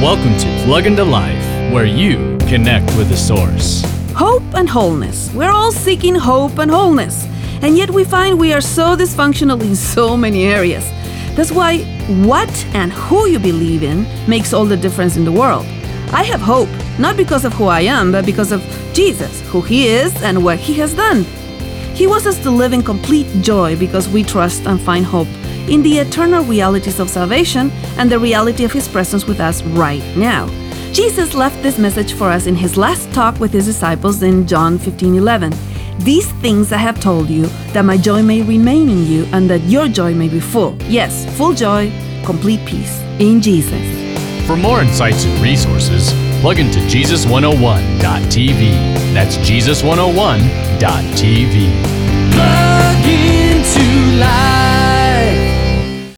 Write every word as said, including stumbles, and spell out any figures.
Welcome to Plug into Life, where you connect with the source. Hope and wholeness. We're all seeking hope and wholeness. And yet we find we are so dysfunctional in so many areas. That's why what and who you believe in makes all the difference in the world. I have hope, not because of who I am, but because of Jesus, who He is and what He has done. He wants us to live in complete joy because we trust and find hope in the eternal realities of salvation and the reality of His presence with us right now. Jesus left this message for us in His last talk with His disciples in John fifteen eleven. These things I have told you, that my joy may remain in you and that your joy may be full. Yes, full joy, complete peace in Jesus. For more insights and resources, plug into Jesus one oh one dot t v. That's Jesus one oh one dot t v.